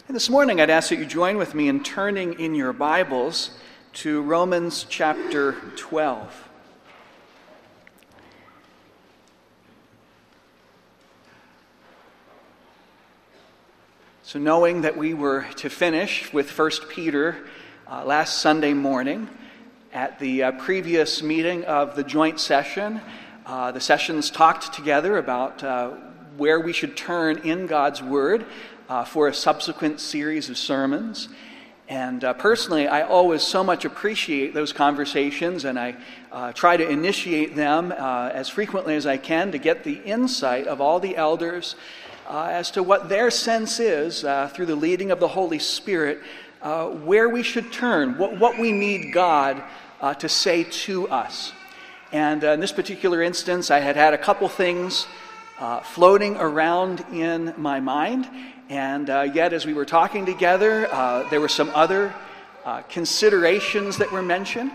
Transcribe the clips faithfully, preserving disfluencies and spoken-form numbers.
And this morning, I'd ask that you join with me in turning in your Bibles to Romans chapter twelve. So knowing that we were to finish with First Peter uh, last Sunday morning, at the uh, previous meeting of the joint session, uh, the sessions talked together about uh, where we should turn in God's Word uh, for a subsequent series of sermons. And uh, personally, I always so much appreciate those conversations, and I uh, try to initiate them uh, as frequently as I can to get the insight of all the elders uh, as to what their sense is uh, through the leading of the Holy Spirit, uh, where we should turn, what, what we need God uh, to say to us. And uh, in this particular instance, I had had a couple things uh, floating around in my mind. And uh, yet, as we were talking together, uh, there were some other uh, considerations that were mentioned.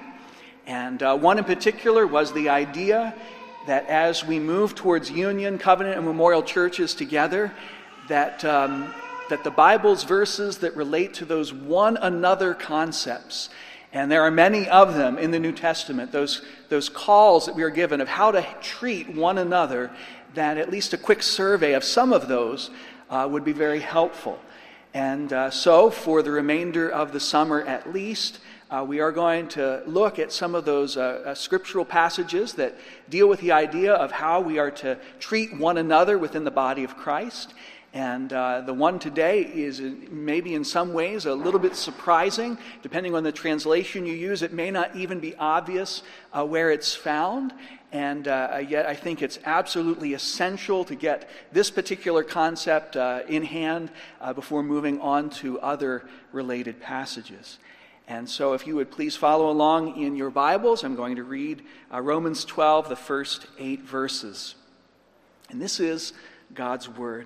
And uh, one in particular was the idea that as we move towards Union, Covenant, and Memorial churches together, that, um, that the Bible's verses that relate to those one another concepts, and there are many of them in the New Testament, those, those calls that we are given of how to treat one another, that at least a quick survey of some of those Uh, would be very helpful. And uh, so for the remainder of the summer at least, uh, we are going to look at some of those uh, uh, scriptural passages that deal with the idea of how we are to treat one another within the body of Christ. And uh, the one today is maybe in some ways a little bit surprising. Depending on the translation you use, it may not even be obvious uh, where it's found. And uh, yet I think it's absolutely essential to get this particular concept uh, in hand uh, before moving on to other related passages. And so if you would please follow along in your Bibles, I'm going to read uh, Romans twelve, the first eight verses. And this is God's Word.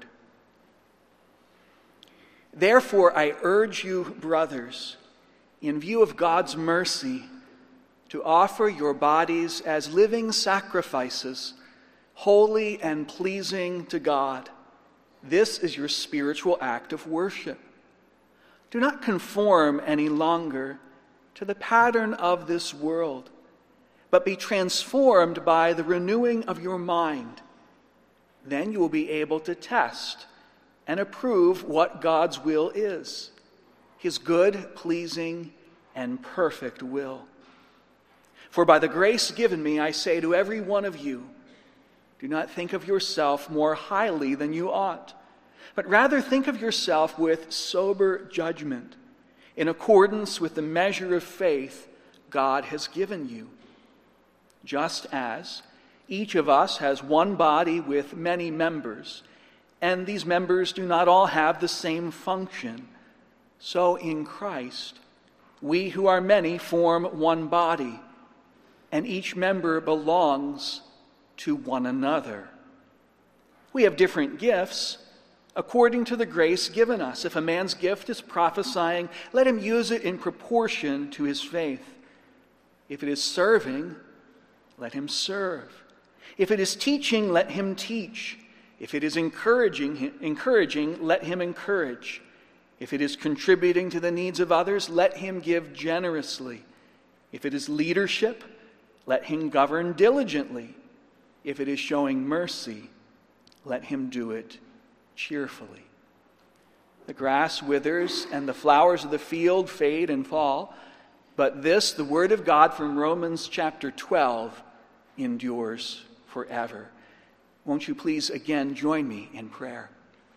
Therefore, I urge you, brothers, in view of God's mercy, to offer your bodies as living sacrifices, holy and pleasing to God. This is your spiritual act of worship. Do not conform any longer to the pattern of this world, but be transformed by the renewing of your mind. Then you will be able to test and approve what God's will is, his good, pleasing, and perfect will. For by the grace given me, I say to every one of you, do not think of yourself more highly than you ought, but rather think of yourself with sober judgment, in accordance with the measure of faith God has given you. Just as each of us has one body with many members, and these members do not all have the same function, so in Christ, we who are many form one body, and each member belongs to one another. We have different gifts according to the grace given us. If a man's gift is prophesying, let him use it in proportion to his faith. If it is serving, let him serve. If it is teaching, let him teach. If it is encouraging, encouraging, let him encourage. If it is contributing to the needs of others, let him give generously. If it is leadership, let him govern diligently. If it is showing mercy, let him do it cheerfully. The grass withers and the flowers of the field fade and fall, but this, the word of God from Romans chapter twelve, endures forever. Won't you please again join me in prayer?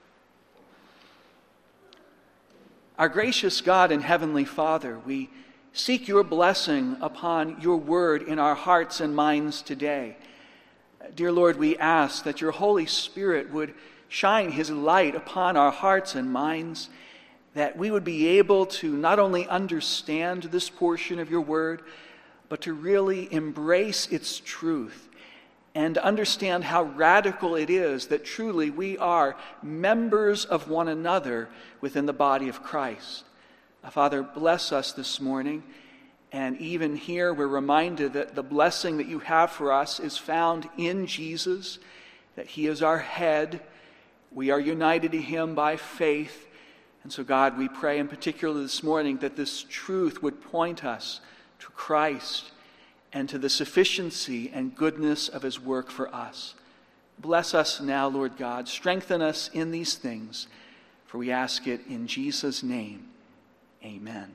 Our gracious God and Heavenly Father, we seek your blessing upon your word in our hearts and minds today. Dear Lord, we ask that your Holy Spirit would shine his light upon our hearts and minds, that we would be able to not only understand this portion of your word, but to really embrace its truth and understand how radical it is that truly we are members of one another within the body of Christ. Uh, Father, bless us this morning. And even here, we're reminded that the blessing that you have for us is found in Jesus, that he is our head. We are united to him by faith. And so, God, we pray in particular this morning that this truth would point us to Christ and to the sufficiency and goodness of his work for us. Bless us now, Lord God. Strengthen us in these things, for we ask it in Jesus' name. Amen.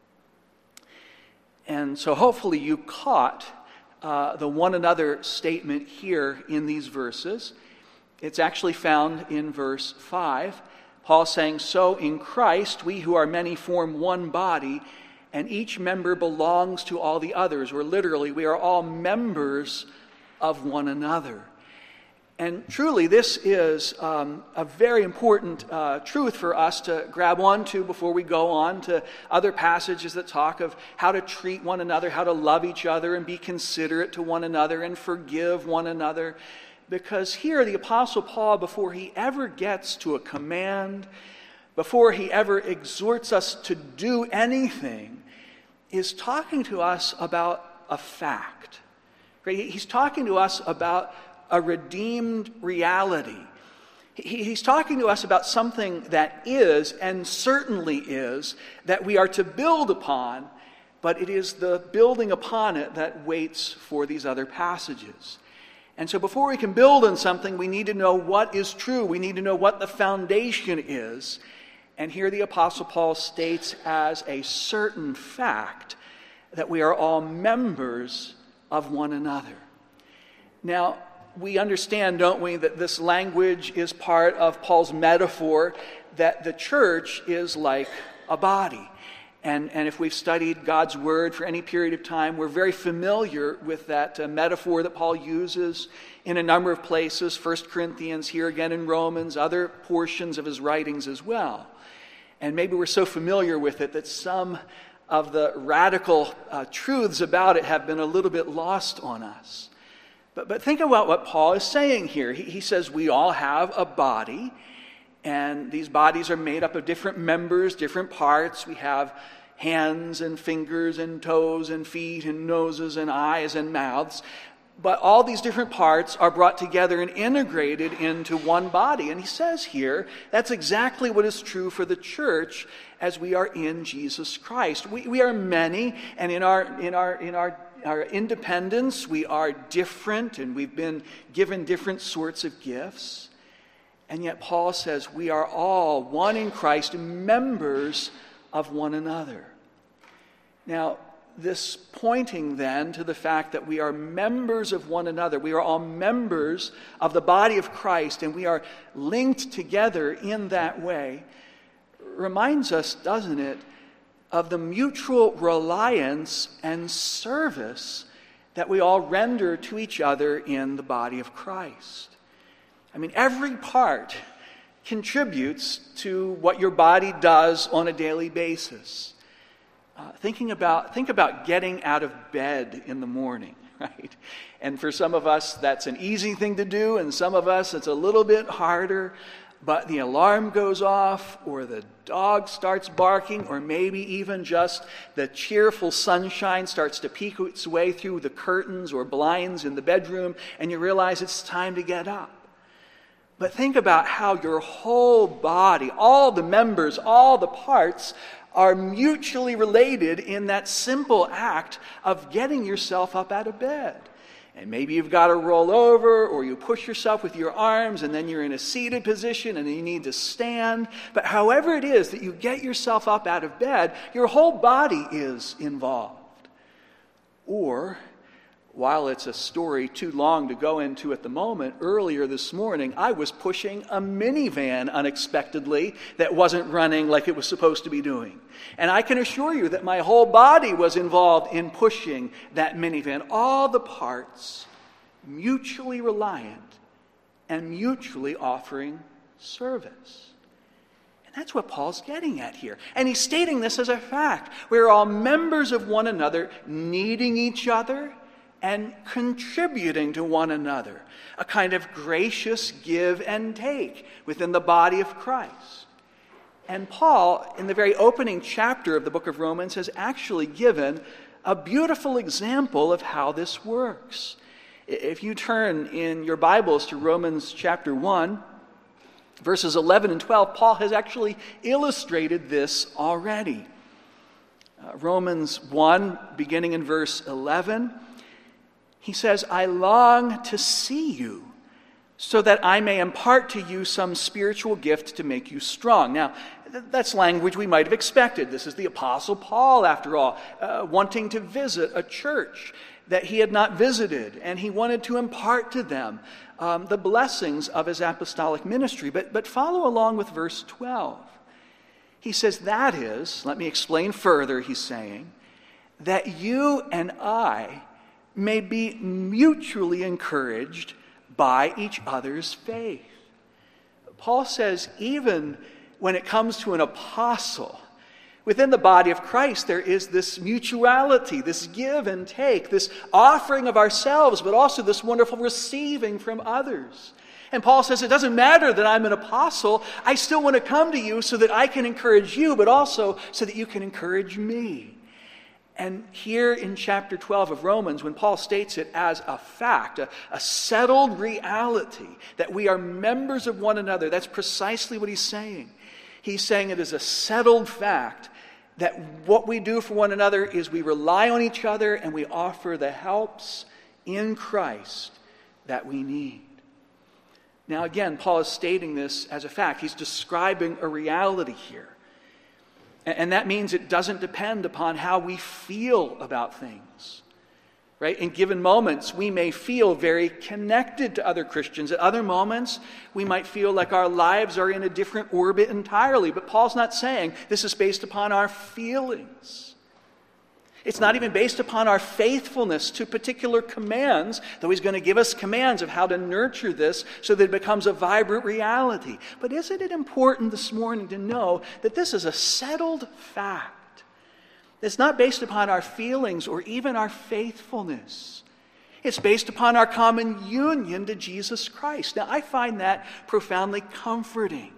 And so hopefully you caught uh, the one another statement here in these verses. It's actually found in verse five. Paul saying, "So in Christ we who are many form one body, and each member belongs to all the others." Or literally, we are all members of one another. And truly, this is um, a very important uh, truth for us to grab onto before we go on to other passages that talk of how to treat one another, how to love each other and be considerate to one another and forgive one another. Because here, the Apostle Paul, before he ever gets to a command, before he ever exhorts us to do anything, is talking to us about a fact. He's talking to us about a redeemed reality. He's talking to us about something that is, and certainly is, that we are to build upon, but it is the building upon it that waits for these other passages. And so before we can build on something, we need to know what is true. We need to know what the foundation is. And here the Apostle Paul states as a certain fact that we are all members of one another. Now, we understand, don't we, that this language is part of Paul's metaphor that the church is like a body. And, and if we've studied God's Word for any period of time, we're very familiar with that uh, metaphor that Paul uses in a number of places, First Corinthians, here again in Romans, other portions of his writings as well. And maybe we're so familiar with it that some of the radical uh, truths about it have been a little bit lost on us. But, but think about what Paul is saying here. He, he says we all have a body, and these bodies are made up of different members, different parts. We have hands and fingers and toes and feet and noses and eyes and mouths. But all these different parts are brought together and integrated into one body. And he says here, that's exactly what is true for the church as we are in Jesus Christ. We, we are many, and in our in our in our our independence, we are different, and we've been given different sorts of gifts. And yet Paul says we are all one in Christ, members of one another. Now, this pointing then to the fact that we are members of one another. We are all members of the body of Christ, and we are linked together in that way, reminds us, doesn't it, of the mutual reliance and service that we all render to each other in the body of Christ. I mean, every part contributes to what your body does on a daily basis. Uh, thinking about, think about getting out of bed in the morning, right? And for some of us, that's an easy thing to do, and some of us, it's a little bit harder. But the alarm goes off, or the dog starts barking, or maybe even just the cheerful sunshine starts to peek its way through the curtains or blinds in the bedroom, and you realize it's time to get up. But think about how your whole body, all the members, all the parts, are mutually related in that simple act of getting yourself up out of bed. And maybe you've got to roll over, or you push yourself with your arms, and then you're in a seated position and you need to stand. But however it is that you get yourself up out of bed, your whole body is involved. Or, while it's a story too long to go into at the moment, earlier this morning I was pushing a minivan unexpectedly that wasn't running like it was supposed to be doing. And I can assure you that my whole body was involved in pushing that minivan. All the parts mutually reliant and mutually offering service. And that's what Paul's getting at here. And he's stating this as a fact. We're all members of one another, needing each other and contributing to one another. A kind of gracious give and take within the body of Christ. And Paul, in the very opening chapter of the book of Romans, has actually given a beautiful example of how this works. If you turn in your Bibles to Romans chapter one, Verses eleven and twelve, Paul has actually illustrated this already. Uh, Romans one, beginning in verse eleven, he says, I long to see you, so that I may impart to you some spiritual gift to make you strong. Now, th- that's language we might have expected. This is the Apostle Paul, after all, uh, wanting to visit a church that he had not visited, and he wanted to impart to them um, the blessings of his apostolic ministry. But, but follow along with verse twelve. He says, that is, let me explain further, he's saying, that you and I may be mutually encouraged by each other's faith. Paul says even when it comes to an apostle, within the body of Christ there is this mutuality, this give and take, this offering of ourselves, but also this wonderful receiving from others. And Paul says it doesn't matter that I'm an apostle, I still want to come to you so that I can encourage you, but also so that you can encourage me. And here in chapter twelve of Romans, when Paul states it as a fact, a, a settled reality, that we are members of one another, that's precisely what he's saying. He's saying it is a settled fact that what we do for one another is we rely on each other and we offer the helps in Christ that we need. Now again, Paul is stating this as a fact. He's describing a reality here. And that means it doesn't depend upon how we feel about things, right? In given moments, we may feel very connected to other Christians. At other moments, we might feel like our lives are in a different orbit entirely. But Paul's not saying this is based upon our feelings. It's not even based upon our faithfulness to particular commands, though he's going to give us commands of how to nurture this so that it becomes a vibrant reality. But isn't it important this morning to know that this is a settled fact? It's not based upon our feelings or even our faithfulness. It's based upon our common union to Jesus Christ. Now, I find that profoundly comforting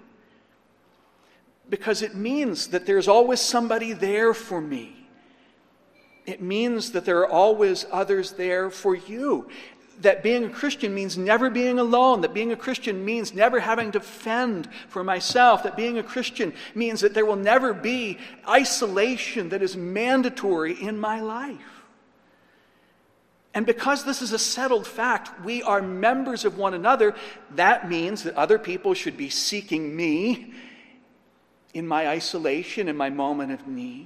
because it means that there's always somebody there for me. It means that there are always others there for you. That being a Christian means never being alone. That being a Christian means never having to fend for myself. That being a Christian means that there will never be isolation that is mandatory in my life. And because this is a settled fact, we are members of one another. That means that other people should be seeking me in my isolation, in my moment of need.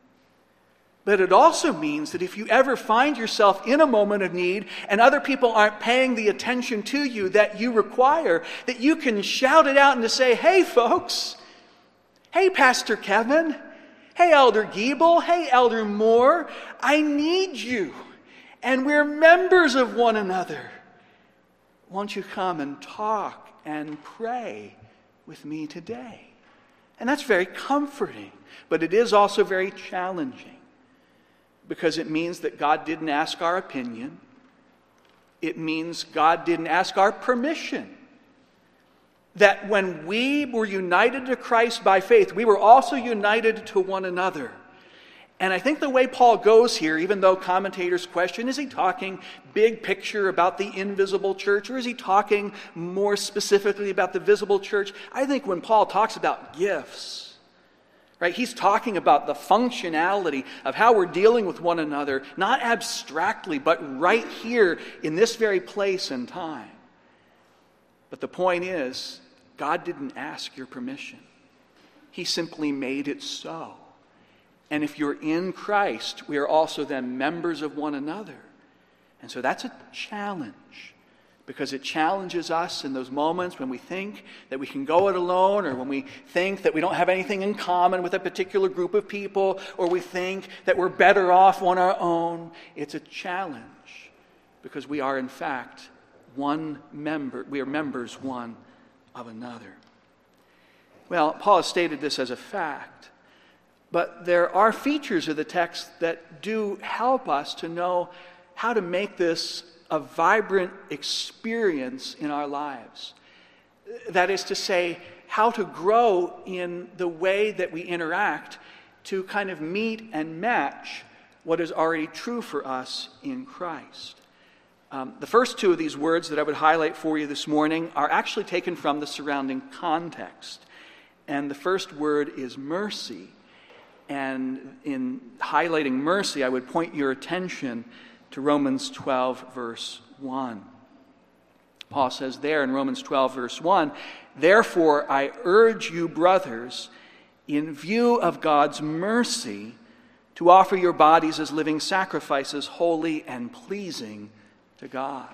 But it also means that if you ever find yourself in a moment of need and other people aren't paying the attention to you that you require, that you can shout it out and to say, hey folks, hey Pastor Kevin, hey Elder Giebel, hey Elder Moore, I need you. And we're members of one another. Won't you come and talk and pray with me today? And that's very comforting, but it is also very challenging. Because it means that God didn't ask our opinion. It means God didn't ask our permission. That when we were united to Christ by faith, we were also united to one another. And I think the way Paul goes here, even though commentators question, is he talking big picture about the invisible church, or is he talking more specifically about the visible church? I think when Paul talks about gifts, right, he's talking about the functionality of how we're dealing with one another, not abstractly, but right here in this very place and time. But the point is, God didn't ask your permission. He simply made it so. And if you're in Christ, we are also then members of one another. And so that's a challenge, because it challenges us in those moments when we think that we can go it alone, or when we think that we don't have anything in common with a particular group of people, or we think that we're better off on our own. It's a challenge because we are in fact one member, we are members one of another. Well, Paul has stated this as a fact, but there are features of the text that do help us to know how to make this a vibrant experience in our lives. That is to say, how to grow in the way that we interact to kind of meet and match what is already true for us in Christ. Um, the first two of these words that I would highlight for you this morning are actually taken from the surrounding context. And the first word is mercy. And in highlighting mercy, I would point your attention to Romans twelve, verse one. Paul says there in Romans twelve, verse one, "Therefore I urge you, brothers, in view of God's mercy, to offer your bodies as living sacrifices, holy and pleasing to God."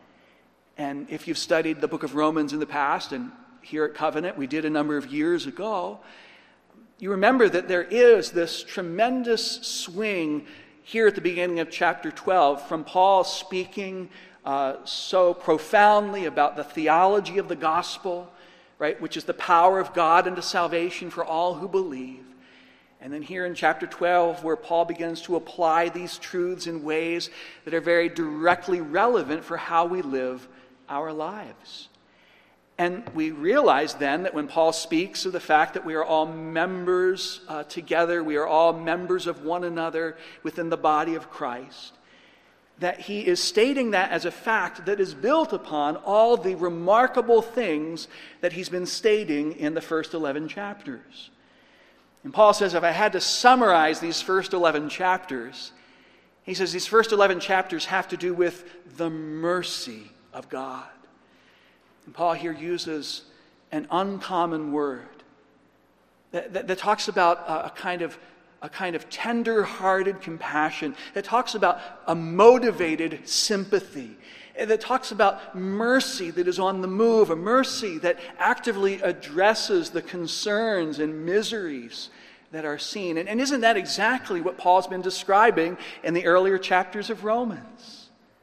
And if you've studied the book of Romans in the past, and here at Covenant we did a number of years ago, you remember that there is this tremendous swing here at the beginning of chapter twelve from Paul speaking uh, so profoundly about the theology of the gospel, right, which is the power of God unto salvation for all who believe. And then here in chapter twelve, where Paul begins to apply these truths in ways that are very directly relevant for how we live our lives. And we realize then that when Paul speaks of the fact that we are all members uh, together, we are all members of one another within the body of Christ, that he is stating that as a fact that is built upon all the remarkable things that he's been stating in the first eleven chapters. And Paul says, if I had to summarize these first eleven chapters, he says these first eleven chapters have to do with the mercy of God. And Paul here uses an uncommon word that, that, that talks about a, a kind of a kind of tender-hearted compassion, that talks about a motivated sympathy, that talks about mercy that is on the move, a mercy that actively addresses the concerns and miseries that are seen. And, and isn't that exactly what Paul's been describing in the earlier chapters of Romans?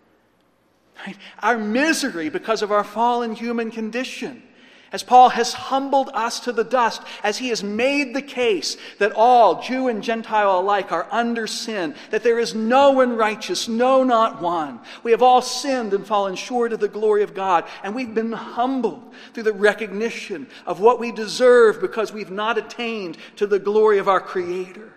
Right? Our misery because of our fallen human condition. As Paul has humbled us to the dust, as he has made the case that all, Jew and Gentile alike, are under sin, that there is no one righteous, no, not one. We have all sinned and fallen short of the glory of God, and we've been humbled through the recognition of what we deserve because we've not attained to the glory of our Creator.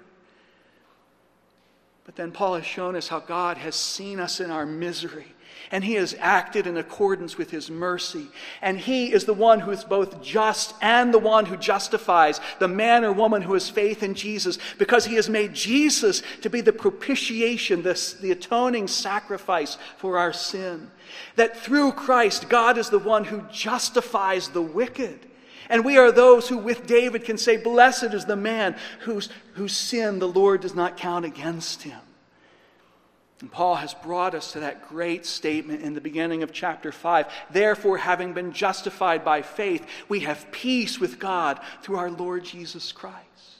But then Paul has shown us how God has seen us in our misery, and he has acted in accordance with his mercy. And he is the one who is both just and the one who justifies the man or woman who has faith in Jesus, because he has made Jesus to be the propitiation, the, the atoning sacrifice for our sin. That through Christ, God is the one who justifies the wicked. And we are those who with David can say, blessed is the man whose, whose sin the Lord does not count against him. And Paul has brought us to that great statement in the beginning of chapter five. Therefore, having been justified by faith, we have peace with God through our Lord Jesus Christ.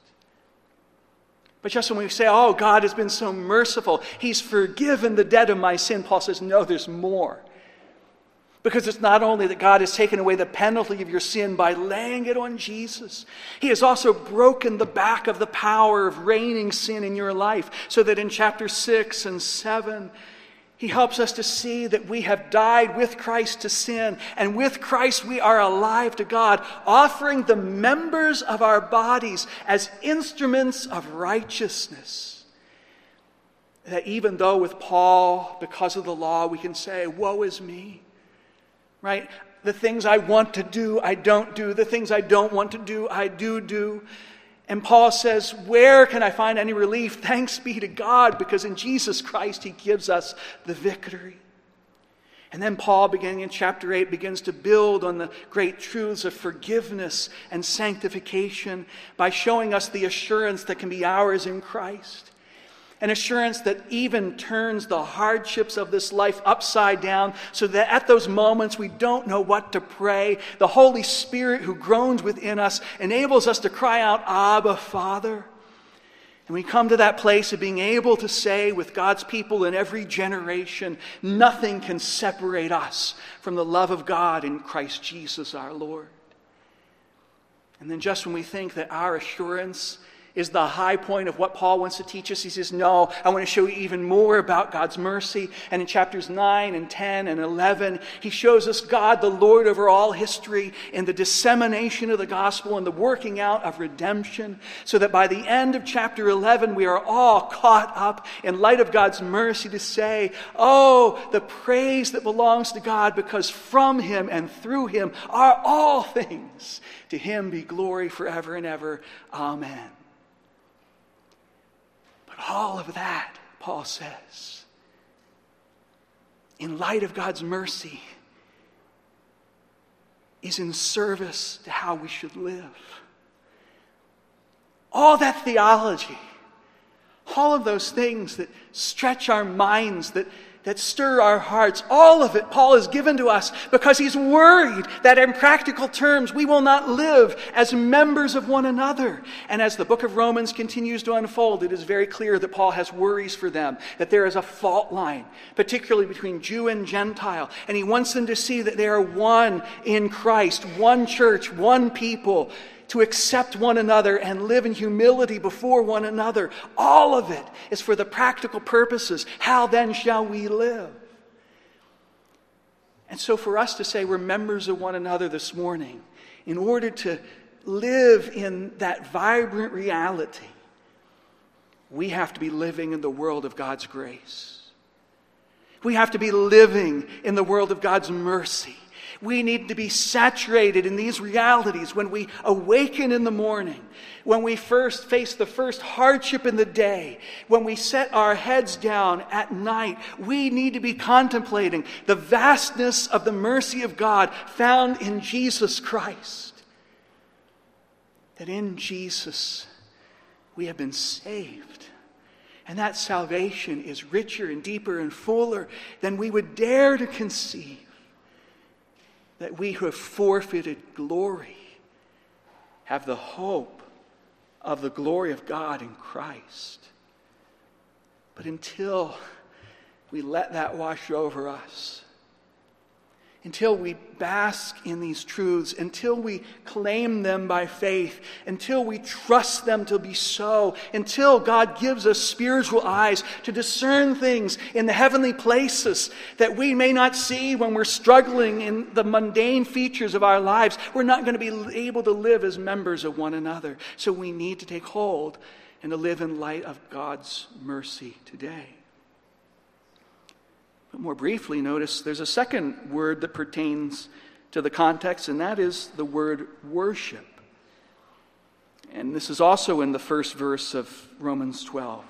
But just when we say, oh, God has been so merciful, he's forgiven the debt of my sin, Paul says, no, there's more. Because it's not only that God has taken away the penalty of your sin by laying it on Jesus. He has also broken the back of the power of reigning sin in your life, so that in chapter six and seven, he helps us to see that we have died with Christ to sin, and with Christ we are alive to God, offering the members of our bodies as instruments of righteousness. That even though with Paul, because of the law, we can say, woe is me. Right? The things I want to do, I don't do. The things I don't want to do, I do do. And Paul says, where can I find any relief? Thanks be to God, because in Jesus Christ he gives us the victory. And then Paul, beginning in chapter eight, begins to build on the great truths of forgiveness and sanctification by showing us the assurance that can be ours in Christ. An assurance that even turns the hardships of this life upside down, so that at those moments we don't know what to pray, the Holy Spirit who groans within us enables us to cry out, Abba, Father. And we come to that place of being able to say with God's people in every generation, nothing can separate us from the love of God in Christ Jesus our Lord. And then just when we think that our assurance is the high point of what Paul wants to teach us. He says, no, I want to show you even more about God's mercy. And in chapters nine and ten and eleven, he shows us God, the Lord over all history, in the dissemination of the gospel and the working out of redemption, so that by the end of chapter eleven, we are all caught up in light of God's mercy to say, oh, the praise that belongs to God, because from him and through him are all things. To him be glory forever and ever. Amen. But all of that, Paul says, in light of God's mercy, is in service to how we should live. All that theology, all of those things that stretch our minds, that that stir our hearts, all of it Paul has given to us because he's worried that in practical terms we will not live as members of one another. And as the book of Romans continues to unfold, it is very clear that Paul has worries for them, that there is a fault line, particularly between Jew and Gentile. And he wants them to see that they are one in Christ, one church, one people, to accept one another and live in humility before one another. All of it is for the practical purposes. How then shall we live? And so for us to say we're members of one another this morning, in order to live in that vibrant reality, we have to be living in the world of God's grace. We have to be living in the world of God's mercy. We need to be saturated in these realities when we awaken in the morning, when we first face the first hardship in the day, when we set our heads down at night. We need to be contemplating the vastness of the mercy of God found in Jesus Christ. That in Jesus we have been saved. And that salvation is richer and deeper and fuller than we would dare to conceive. That we who have forfeited glory have the hope of the glory of God in Christ. But until we let that wash over us, until we bask in these truths, until we claim them by faith, until we trust them to be so, until God gives us spiritual eyes to discern things in the heavenly places that we may not see when we're struggling in the mundane features of our lives, we're not going to be able to live as members of one another. So we need to take hold and to live in light of God's mercy today. But more briefly, notice there's a second word that pertains to the context, and that is the word worship. And this is also in the first verse of Romans twelve.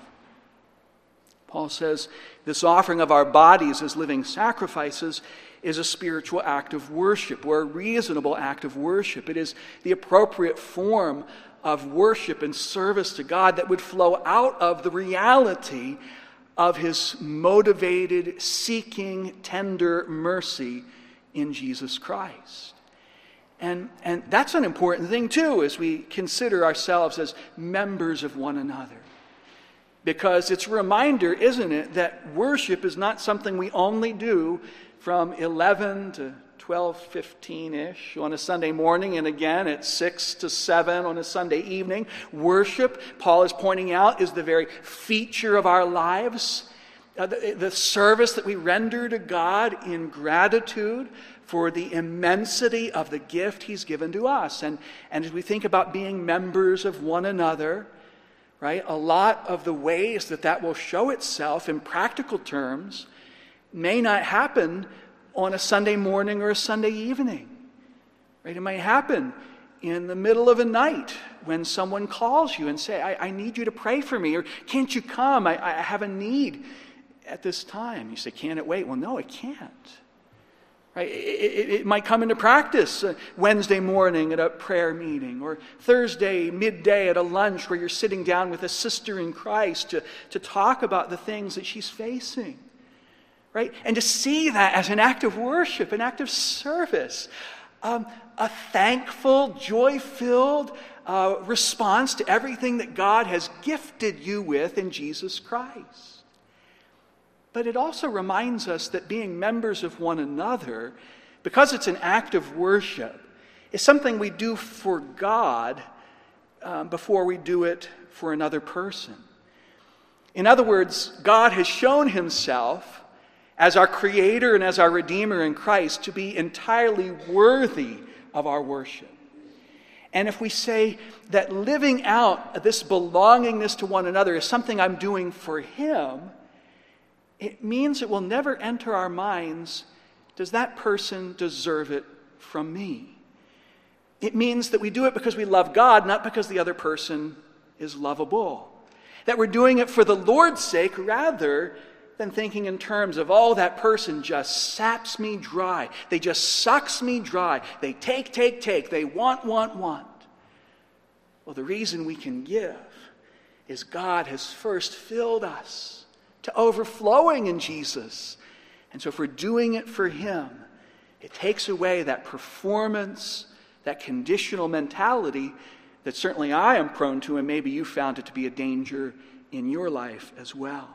Paul says, this offering of our bodies as living sacrifices is a spiritual act of worship, or a reasonable act of worship. It is the appropriate form of worship and service to God that would flow out of the reality of his motivated, seeking, tender mercy in Jesus Christ. And, and that's an important thing too, as we consider ourselves as members of one another. Because it's a reminder, isn't it, that worship is not something we only do from eleven to twelve fifteen-ish on a Sunday morning, and again at six to seven on a Sunday evening. Worship, Paul is pointing out, is the very feature of our lives. Uh, the, the service that we render to God in gratitude for the immensity of the gift he's given to us. And, and as we think about being members of one another, right, a lot of the ways that that will show itself in practical terms may not happen on a Sunday morning or a Sunday evening. Right? It might happen in the middle of a night when someone calls you and say, I, I need you to pray for me, or can't you come? I, I have a need at this time. You say, can it wait? Well, no, it can't. Right? It, it, it might come into practice uh, Wednesday morning at a prayer meeting, or Thursday midday at a lunch where you're sitting down with a sister in Christ to, to talk about the things that she's facing. Right? And to see that as an act of worship, an act of service, um, a thankful, joy-filled uh, response to everything that God has gifted you with in Jesus Christ. But it also reminds us that being members of one another, because it's an act of worship, is something we do for God um, before we do it for another person. In other words, God has shown himself as our Creator and as our Redeemer in Christ to be entirely worthy of our worship. And if we say that living out this belongingness to one another is something I'm doing for him, it means it will never enter our minds, does that person deserve it from me? It means that we do it because we love God, not because the other person is lovable. That we're doing it for the Lord's sake rather than thinking in terms of, oh, that person just saps me dry. They just sucks me dry. They take, take, take. They want, want, want. Well, the reason we can give is God has first filled us to overflowing in Jesus. And so if we're doing it for him, it takes away that performance, that conditional mentality that certainly I am prone to, and maybe you found it to be a danger in your life as well.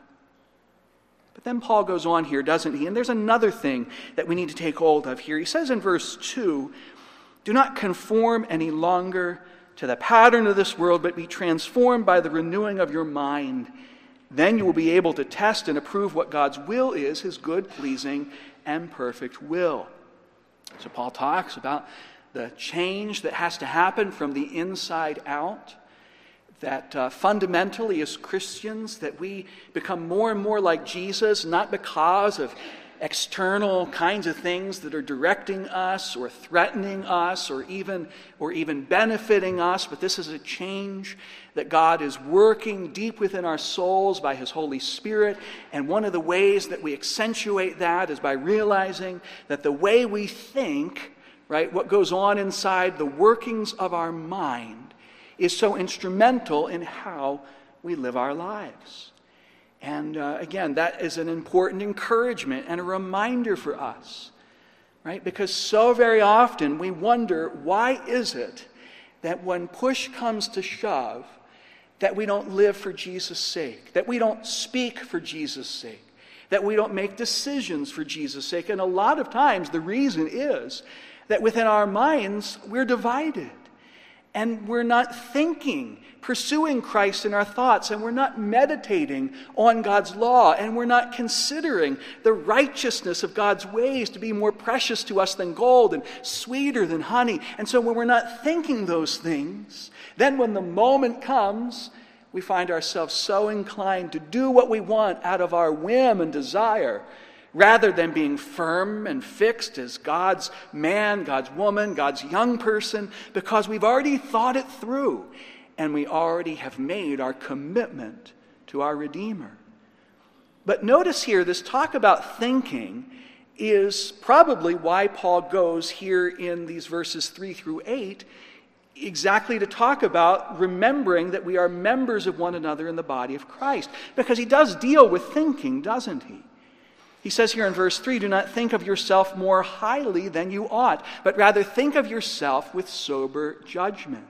But then Paul goes on here, doesn't he? And there's another thing that we need to take hold of here. He says in verse two, do not conform any longer to the pattern of this world, but be transformed by the renewing of your mind. Then you will be able to test and approve what God's will is, his good, pleasing, and perfect will. So Paul talks about the change that has to happen from the inside out, that uh, fundamentally as Christians that we become more and more like Jesus, not because of external kinds of things that are directing us or threatening us or even or even benefiting us, but this is a change that God is working deep within our souls by his Holy Spirit. And one of the ways that we accentuate that is by realizing that the way we think, right, what goes on inside the workings of our mind is so instrumental in how we live our lives. And uh, again, that is an important encouragement and a reminder for us, right? Because so very often we wonder, why is it that when push comes to shove, that we don't live for Jesus' sake, that we don't speak for Jesus' sake, that we don't make decisions for Jesus' sake? And a lot of times the reason is that within our minds we're divided. And we're not thinking, pursuing Christ in our thoughts, and we're not meditating on God's law, and we're not considering the righteousness of God's ways to be more precious to us than gold and sweeter than honey. And so when we're not thinking those things, then when the moment comes, we find ourselves so inclined to do what we want out of our whim and desire, rather than being firm and fixed as God's man, God's woman, God's young person, because we've already thought it through and we already have made our commitment to our Redeemer. But notice here, this talk about thinking is probably why Paul goes here in these verses three through eight, exactly to talk about remembering that we are members of one another in the body of Christ. Because he does deal with thinking, doesn't he? He says here in verse three, do not think of yourself more highly than you ought, but rather think of yourself with sober judgment.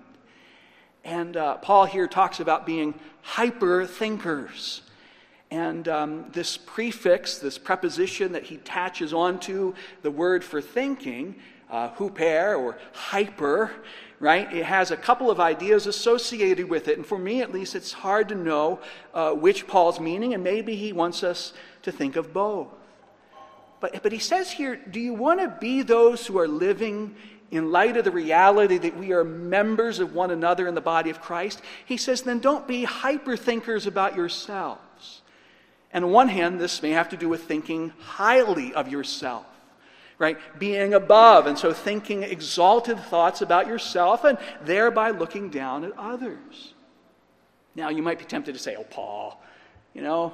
And uh, Paul here talks about being hyper-thinkers. And um, this prefix, this preposition that he attaches onto the word for thinking, uh, huper or hyper, right? It has a couple of ideas associated with it. And for me, at least, it's hard to know uh, which Paul's meaning, and maybe he wants us to think of both. But, but he says here, do you want to be those who are living in light of the reality that we are members of one another in the body of Christ? He says, then don't be hyper-thinkers about yourselves. And on one hand, this may have to do with thinking highly of yourself, right? Being above, and so thinking exalted thoughts about yourself and thereby looking down at others. Now, you might be tempted to say, oh, Paul, you know,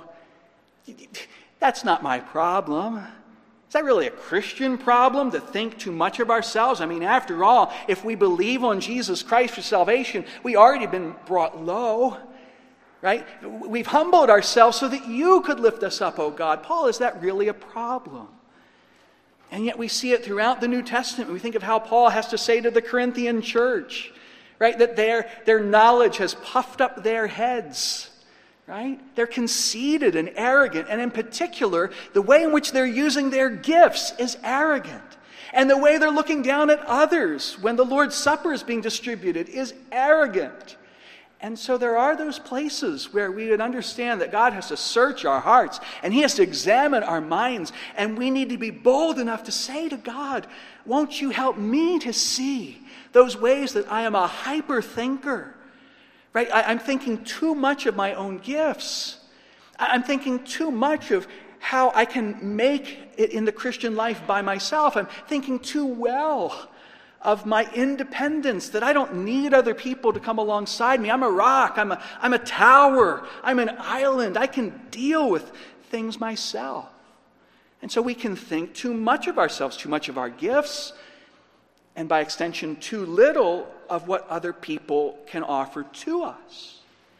that's not my problem. Is that really a Christian problem to think too much of ourselves? I mean, after all, if we believe on Jesus Christ for salvation, we already been brought low, right? We've humbled ourselves so that you could lift us up, oh God. Paul, is that really a problem? And yet we see it throughout the New Testament. We think of how Paul has to say to the Corinthian church, right, that their, their knowledge has puffed up their heads. Right? They're conceited and arrogant. And in particular, the way in which they're using their gifts is arrogant. And the way they're looking down at others when the Lord's Supper is being distributed is arrogant. And so there are those places where we would understand that God has to search our hearts and He has to examine our minds. And we need to be bold enough to say to God, won't you help me to see those ways that I am a hyper thinker? Right? I, I'm thinking too much of my own gifts. I, I'm thinking too much of how I can make it in the Christian life by myself. I'm thinking too well of my independence, that I don't need other people to come alongside me. I'm a rock, I'm a, I'm a tower, I'm an island. I can deal with things myself. And so we can think too much of ourselves, too much of our gifts, and by extension, too little of what other people can offer to us.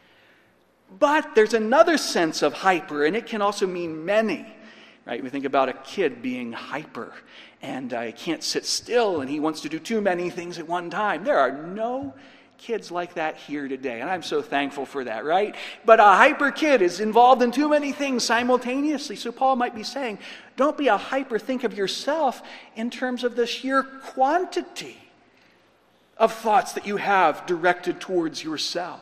But there's another sense of hyper, and it can also mean many. Right? We think about a kid being hyper, and uh, he can't sit still, and he wants to do too many things at one time. There are no kids like that here today, and I'm so thankful for that, right? But a hyper kid is involved in too many things simultaneously. So Paul might be saying, don't be a hyper. Think of yourself in terms of the sheer quantity of thoughts that you have directed towards yourself.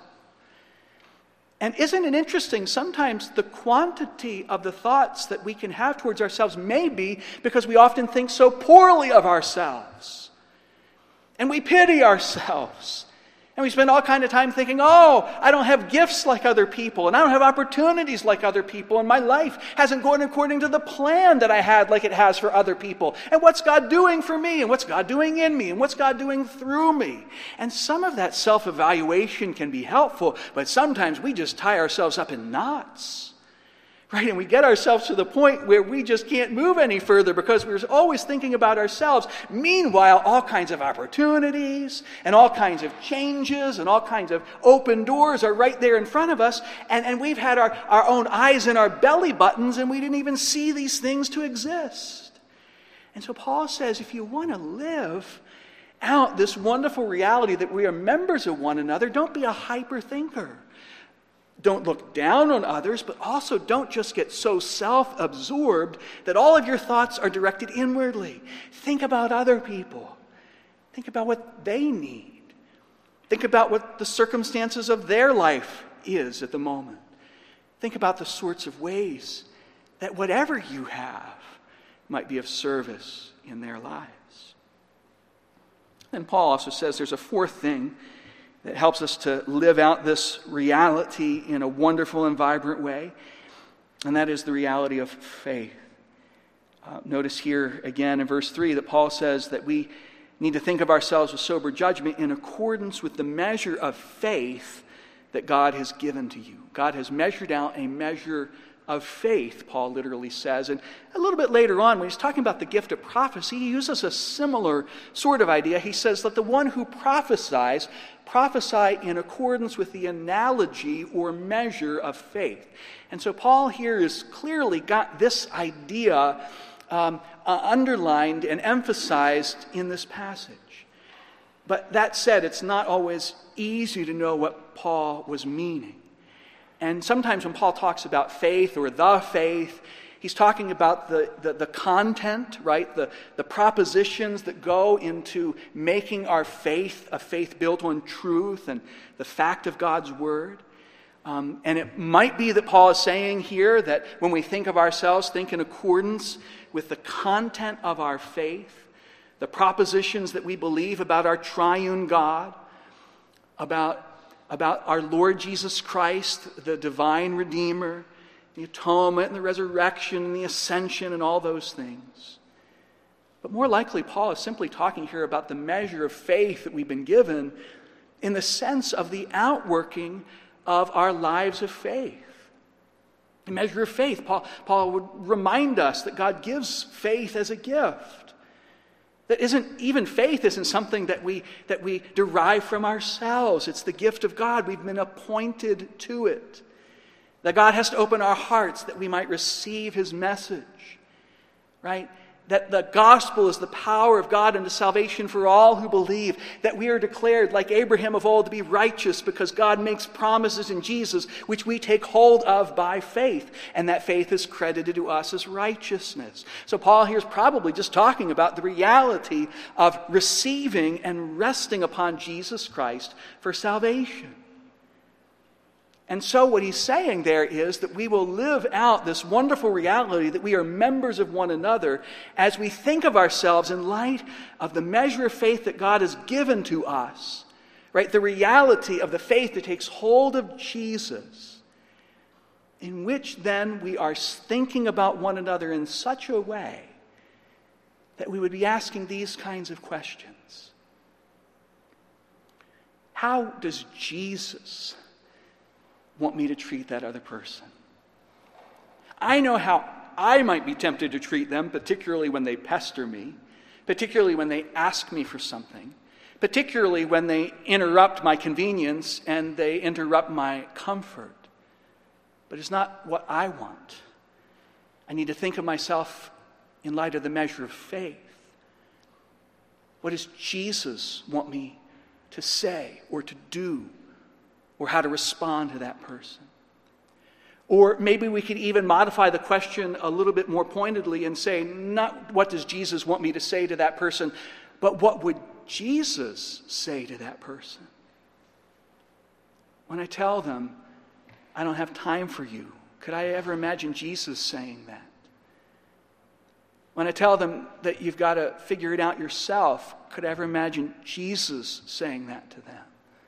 And isn't it interesting, sometimes the quantity of the thoughts that we can have towards ourselves may be because we often think so poorly of ourselves. And we pity ourselves. And we spend all kind of time thinking, oh, I don't have gifts like other people, and I don't have opportunities like other people, and my life hasn't gone according to the plan that I had like it has for other people. And what's God doing for me? And what's God doing in me? And what's God doing through me? And some of that self-evaluation can be helpful, but sometimes we just tie ourselves up in knots. Right? And we get ourselves to the point where we just can't move any further because we're always thinking about ourselves. Meanwhile, all kinds of opportunities and all kinds of changes and all kinds of open doors are right there in front of us. And, and we've had our, our own eyes in our belly buttons and we didn't even see these things to exist. And so Paul says, if you want to live out this wonderful reality that we are members of one another, don't be a hyper thinker. Don't look down on others, but also don't just get so self-absorbed that all of your thoughts are directed inwardly. Think about other people. Think about what they need. Think about what the circumstances of their life is at the moment. Think about the sorts of ways that whatever you have might be of service in their lives. And Paul also says there's a fourth thing that helps us to live out this reality in a wonderful and vibrant way, and that is the reality of faith. Uh, notice here again in verse three that Paul says that we need to think of ourselves with sober judgment in accordance with the measure of faith that God has given to you. God has measured out a measure of faith, Paul literally says. And a little bit later on, when he's talking about the gift of prophecy, he uses a similar sort of idea. He says, let the one who prophesies prophesy in accordance with the analogy or measure of faith. And so Paul here has clearly got this idea um, uh, underlined and emphasized in this passage. But that said, it's not always easy to know what Paul was meaning. And sometimes when Paul talks about faith or the faith, he's talking about the, the, the content, right? The, the propositions that go into making our faith a faith built on truth and the fact of God's word. Um, and it might be that Paul is saying here that when we think of ourselves, think in accordance with the content of our faith, the propositions that we believe about our triune God, about about our Lord Jesus Christ, the divine Redeemer, the atonement and the resurrection and the ascension and all those things. But more likely, Paul is simply talking here about the measure of faith that we've been given in the sense of the outworking of our lives of faith. The measure of faith, Paul, Paul would remind us that God gives faith as a gift. That isn't, even faith isn't something that we that we derive from ourselves. It's the gift of God. We've been appointed to it. That God has to open our hearts that we might receive his message. Right? That the gospel is the power of God unto salvation for all who believe. That we are declared, like Abraham of old, to be righteous because God makes promises in Jesus which we take hold of by faith. And that faith is credited to us as righteousness. So Paul here is probably just talking about the reality of receiving and resting upon Jesus Christ for salvation. And so what he's saying there is that we will live out this wonderful reality that we are members of one another as we think of ourselves in light of the measure of faith that God has given to us, right? The reality of the faith that takes hold of Jesus, in which then we are thinking about one another in such a way that we would be asking these kinds of questions. How does Jesus want me to treat that other person? I know how I might be tempted to treat them, particularly when they pester me, particularly when they ask me for something, particularly when they interrupt my convenience and they interrupt my comfort. But it's not what I want. I need to think of myself in light of the measure of faith. What does Jesus want me to say or to do, or how to respond to that person? Or maybe we could even modify the question a little bit more pointedly and say, not what does Jesus want me to say to that person, but what would Jesus say to that person? When I tell them, I don't have time for you, could I ever imagine Jesus saying that? When I tell them that you've got to figure it out yourself, could I ever imagine Jesus saying that to them?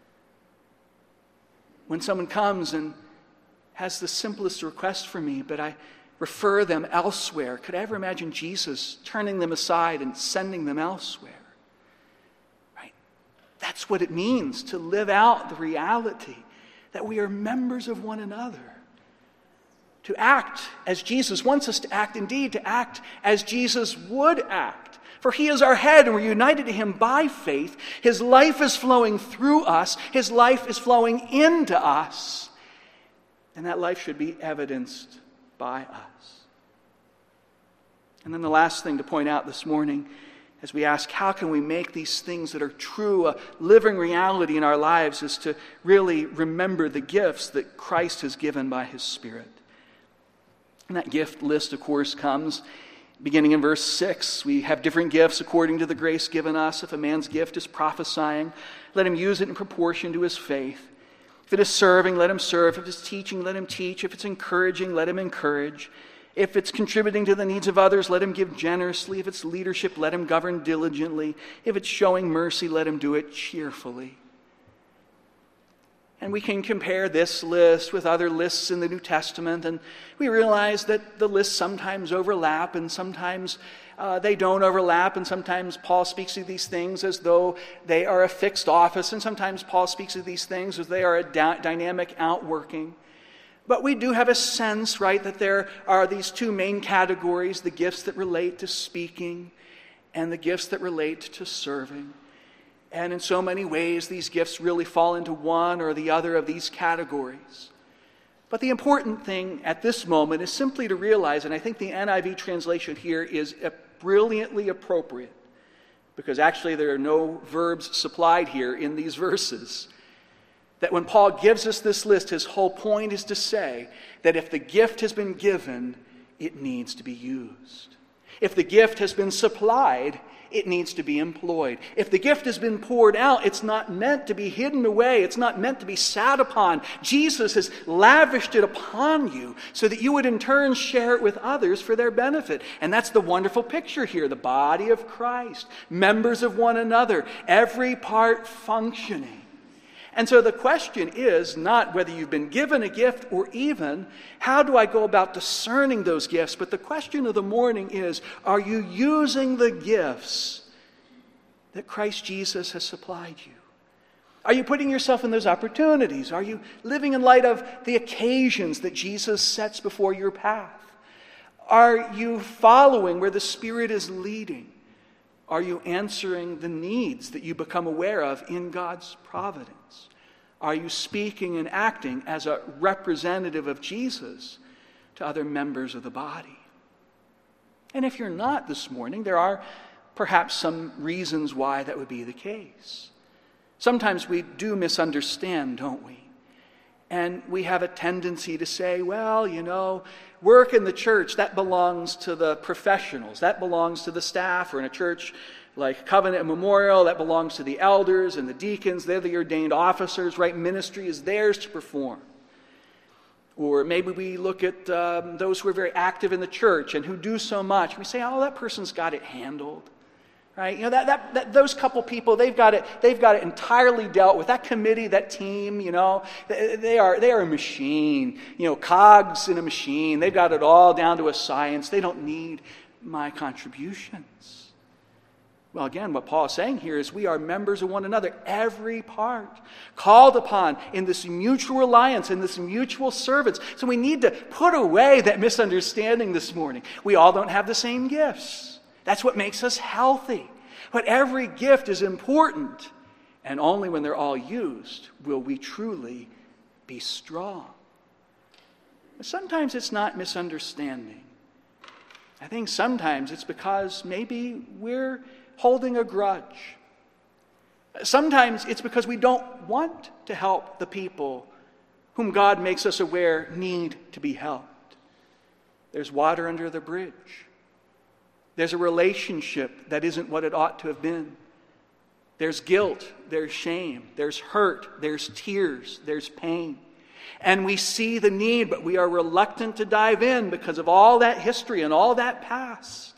When someone comes and has the simplest request for me, but I refer them elsewhere, could I ever imagine Jesus turning them aside and sending them elsewhere? Right? That's what it means to live out the reality that we are members of one another. To act as Jesus wants us to act, indeed, to act as Jesus would act. For he is our head and we're united to him by faith. His life is flowing through us. His life is flowing into us. And that life should be evidenced by us. And then the last thing to point out this morning, as we ask, how can we make these things that are true a living reality in our lives, is to really remember the gifts that Christ has given by his Spirit. And that gift list, of course, comes beginning in verse six. We have different gifts according to the grace given us. If a man's gift is prophesying, let him use it in proportion to his faith. If it is serving, let him serve. If it's teaching, let him teach. If it's encouraging, let him encourage. If it's contributing to the needs of others, let him give generously. If it's leadership, let him govern diligently. If it's showing mercy, let him do it cheerfully. And we can compare this list with other lists in the New Testament, and we realize that the lists sometimes overlap, and sometimes uh, they don't overlap, and sometimes Paul speaks of these things as though they are a fixed office, and sometimes Paul speaks of these things as they are a da- dynamic outworking. But we do have a sense, right, that there are these two main categories, the gifts that relate to speaking and the gifts that relate to serving. And in so many ways, these gifts really fall into one or the other of these categories. But the important thing at this moment is simply to realize, and I think the N I V translation here is brilliantly appropriate, because actually there are no verbs supplied here in these verses, that when Paul gives us this list, his whole point is to say that if the gift has been given, it needs to be used. If the gift has been supplied, it needs to be employed. If the gift has been poured out, it's not meant to be hidden away. It's not meant to be sat upon. Jesus has lavished it upon you so that you would in turn share it with others for their benefit. And that's the wonderful picture here, the body of Christ, members of one another, every part functioning. And so the question is not whether you've been given a gift or even how do I go about discerning those gifts, but the question of the morning is, are you using the gifts that Christ Jesus has supplied you? Are you putting yourself in those opportunities? Are you living in light of the occasions that Jesus sets before your path? Are you following where the Spirit is leading? Are you answering the needs that you become aware of in God's providence? Are you speaking and acting as a representative of Jesus to other members of the body? And if you're not this morning, there are perhaps some reasons why that would be the case. Sometimes we do misunderstand, don't we? And we have a tendency to say, well, you know, work in the church, that belongs to the professionals. That belongs to the staff, or in a church like Covenant and Memorial, that belongs to the elders and the deacons. They're the ordained officers, right? Ministry is theirs to perform. Or maybe we look at um, those who are very active in the church and who do so much. We say, oh, that person's got it handled. Right? You know, that, that, that those couple people, they've got it, they've got it entirely dealt with. That committee, that team, you know, they, they are they are a machine. You know, cogs in a machine. They've got it all down to a science. They don't need my contributions. Well, again, what Paul is saying here is we are members of one another, every part, called upon in this mutual reliance, in this mutual service. So we need to put away that misunderstanding this morning. We all don't have the same gifts. That's what makes us healthy. But every gift is important, and only when they're all used will we truly be strong. But sometimes it's not misunderstanding. I think sometimes it's because maybe we're holding a grudge. Sometimes it's because we don't want to help the people whom God makes us aware need to be helped. There's water under the bridge. There's a relationship that isn't what it ought to have been. There's guilt, there's shame, there's hurt, there's tears, there's pain. And we see the need, but we are reluctant to dive in because of all that history and all that past.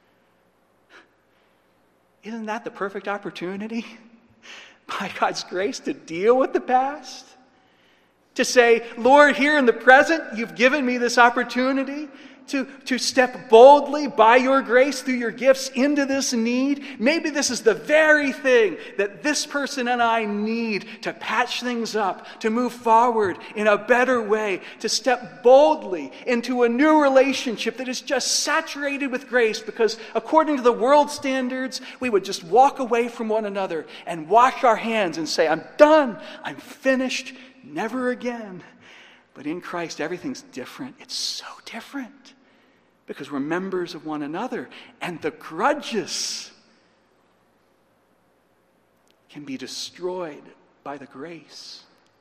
Isn't that the perfect opportunity, by God's grace, to deal with the past? To say, Lord, here in the present, you've given me this opportunity to, to step boldly by your grace through your gifts into this need. Maybe this is the very thing that this person and I need to patch things up, to move forward in a better way, to step boldly into a new relationship that is just saturated with grace, because according to the world standards, we would just walk away from one another and wash our hands and say, I'm done, I'm finished, never again. But in Christ, everything's different. It's so different because we're members of one another. And the grudges can be destroyed by the grace.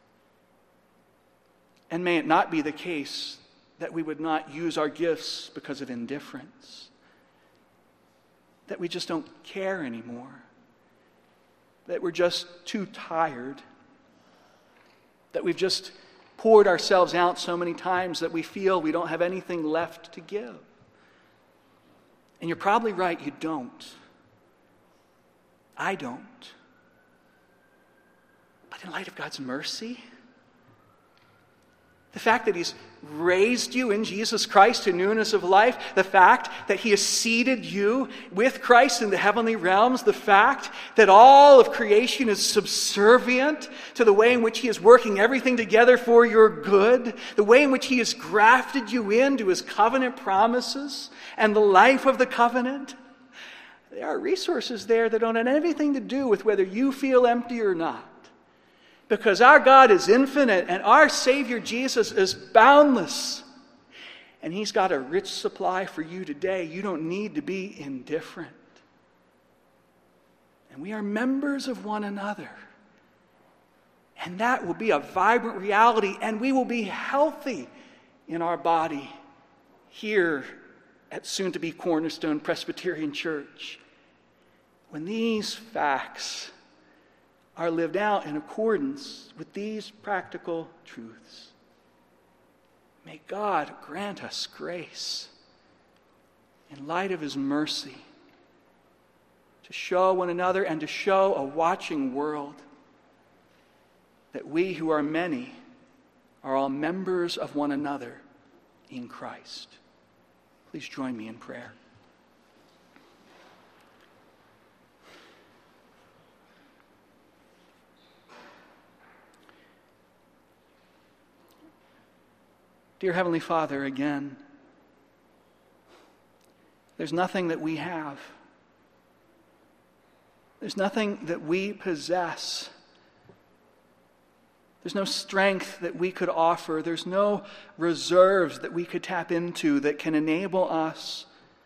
And may it not be the case that we would not use our gifts because of indifference, that we just don't care anymore, that we're just too tired, that we've just poured ourselves out so many times that we feel we don't have anything left to give. And you're probably right, you don't. I don't. But in light of God's mercy, the fact that He's raised you in Jesus Christ to newness of life, the fact that He has seated you with Christ in the heavenly realms, the fact that all of creation is subservient to the way in which He is working everything together for your good, the way in which He has grafted you into His covenant promises and the life of the covenant. There are resources there that don't have anything to do with whether you feel empty or not. Because our God is infinite and our Savior Jesus is boundless. And He's got a rich supply for you today. You don't need to be indifferent. And we are members of one another. And that will be a vibrant reality, and we will be healthy in our body here at soon-to-be Cornerstone Presbyterian Church. When these facts are lived out in accordance with these practical truths. May God grant us grace in light of His mercy to show one another and to show a watching world that we who are many are all members of one another in Christ. Please join me in prayer. Dear Heavenly Father, again, there's nothing that we have. There's nothing that we possess. There's no strength that we could offer. There's no reserves that we could tap into that can enable us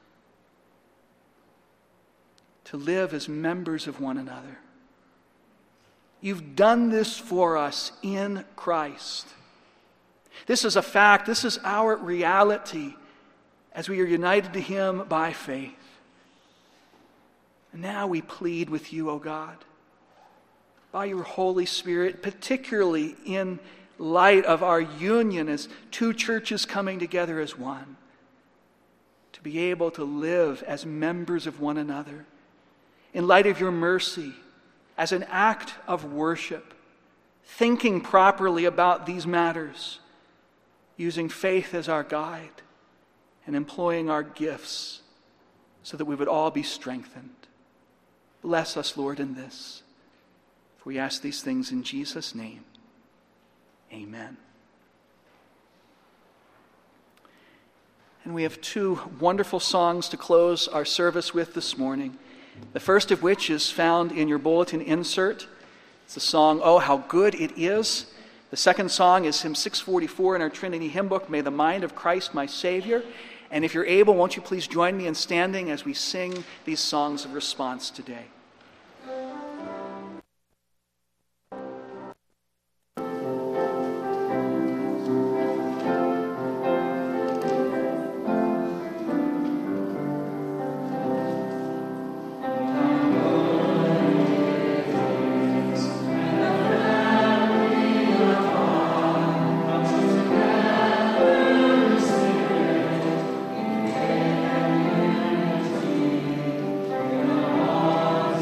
to live as members of one another. You've done this for us in Christ. This is a fact. This is our reality as we are united to Him by faith. And now we plead with you, O God, by your Holy Spirit, particularly in light of our union as two churches coming together as one, to be able to live as members of one another, in light of your mercy, as an act of worship, thinking properly about these matters, using faith as our guide, and employing our gifts so that we would all be strengthened. Bless us, Lord, in this. For we ask these things in Jesus' name. Amen. And we have two wonderful songs to close our service with this morning. The first of which is found in your bulletin insert. It's the song, "Oh, How Good It Is." The second song is hymn six forty-four in our Trinity hymn book, "May the Mind of Christ My Savior." And if you're able, won't you please join me in standing as we sing these songs of response today. Amen.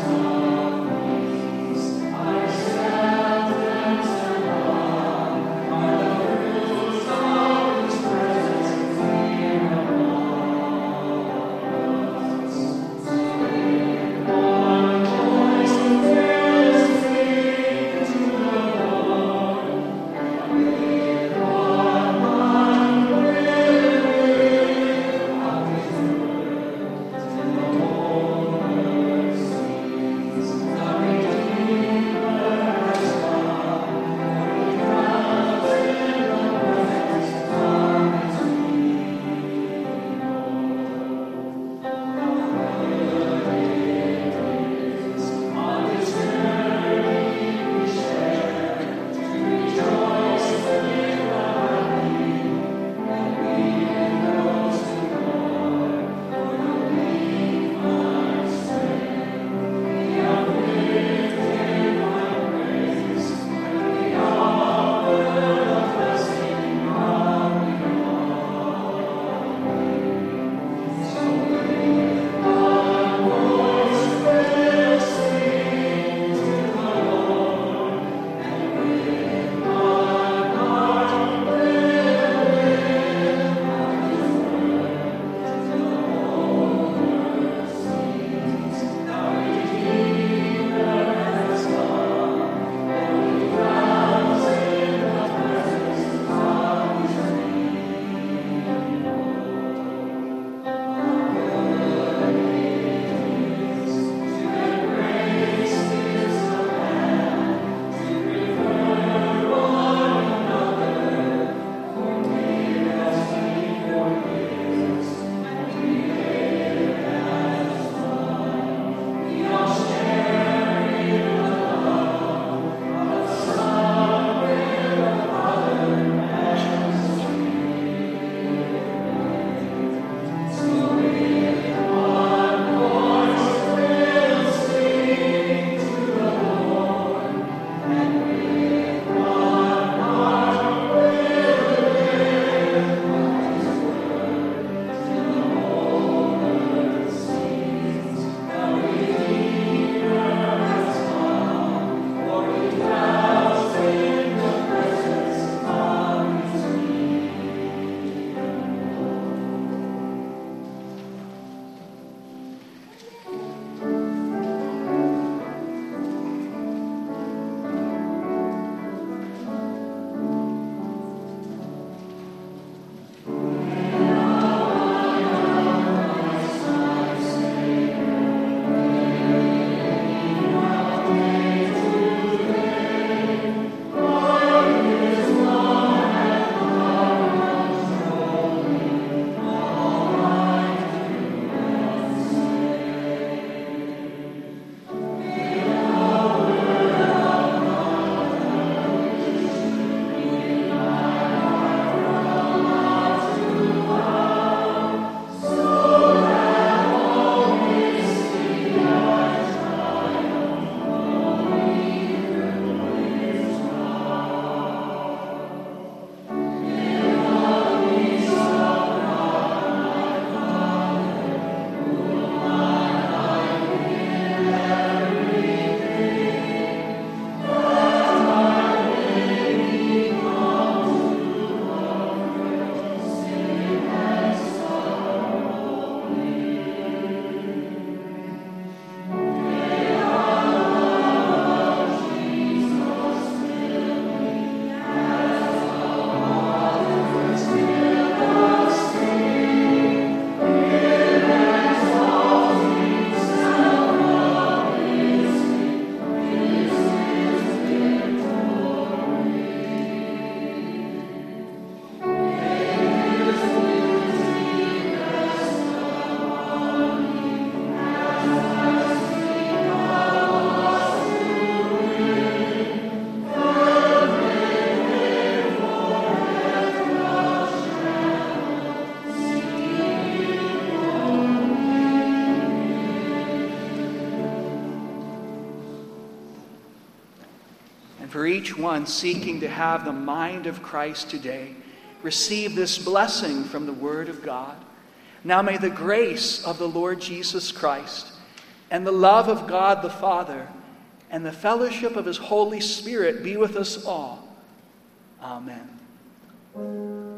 for each one seeking to have the mind of Christ today, receive this blessing from the Word of God. Now may the grace of the Lord Jesus Christ and the love of God the Father and the fellowship of His Holy Spirit be with us all. Amen.